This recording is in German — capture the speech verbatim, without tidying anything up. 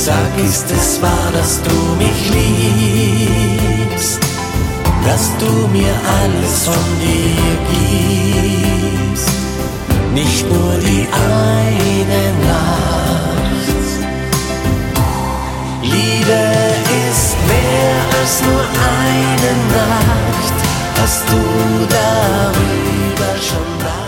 Sag, ist es wahr, dass du mich liebst, dass du mir alles von dir gibst, nicht nur die eine Nacht. Liebe ist mehr als nur eine Nacht, hast du darüber schon nachgedacht?